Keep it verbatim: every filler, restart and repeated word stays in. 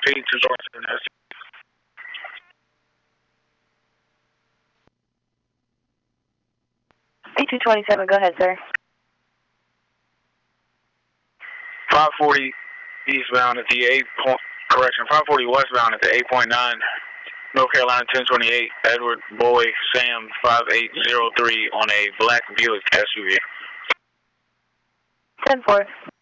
P two twenty-seven. P two twenty-seven, go ahead, sir. five forty eastbound at the eight point, correction, five forty westbound at the eight point nine, North Carolina ten twenty-eight, Edward Boy Sam five eight zero three on a black Buick S U V. ten four.